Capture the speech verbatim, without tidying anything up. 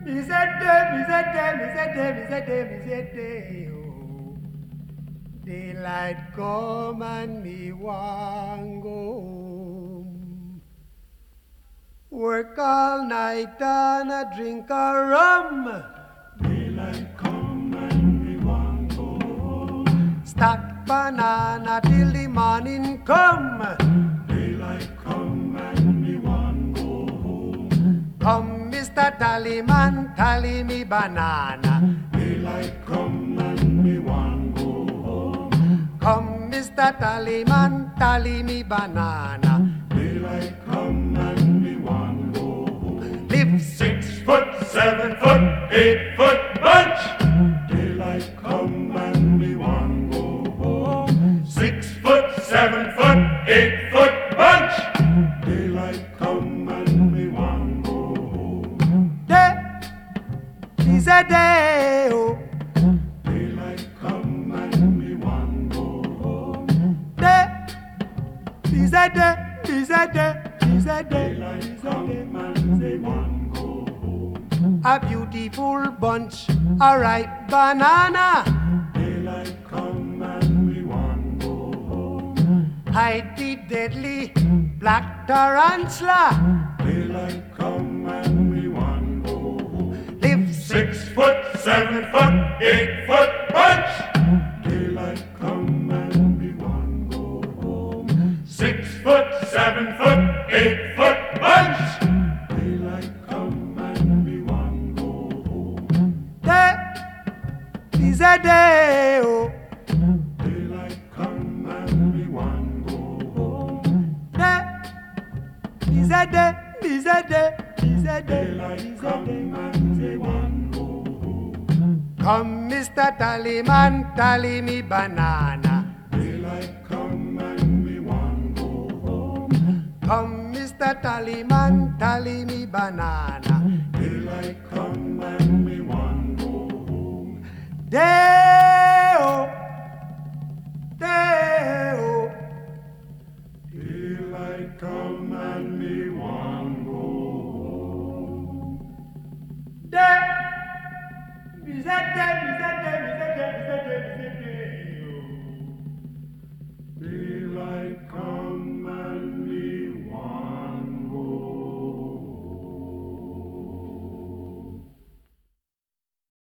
Me say day, me say day, me say day, me say day, me say day, oh. Daylight come and me want go home. Work all night and a drink a rum. Daylight come and me want go home. Stack banana till the morning come. Daylight come and me want go home. Come, Mister Tallyman, tally me banana. Daylight come and me want go home. Come, Mister Tallyman, tally me banana. Daylight come and me want go home. Live Six foot, seven foot, eight foot bunch. Daylight come and me want go home. Six foot, seven foot, eight foot bunch. Daylight come and me want go home. day is a day, oh. Daylight come and me want go home. Day is a day, is a day, is a day, Daylight is a come day. and me want go home. A beautiful bunch, a ripe banana. Daylight come and me want go home. Hide the deadly black tarantula. Daylight come and me want go home. Live Six foot, seven foot, eight foot bunch. Daylight come and me want go home. Six foot, seven foot, eight foot bunch. Daylight come and me want go home. day is a day, oh. Daylight come and me want go home. Day is a day, is a day, is a day, Daylight is a come day. and me want go home. Come, Mister Tallyman, tally me banana. Daylight come and me want go home. Come, Mister Tallyman, tally me banana. Daylight come and me want go home. Day-o, day-o. Daylight come and me want go home. Day, is a day, is a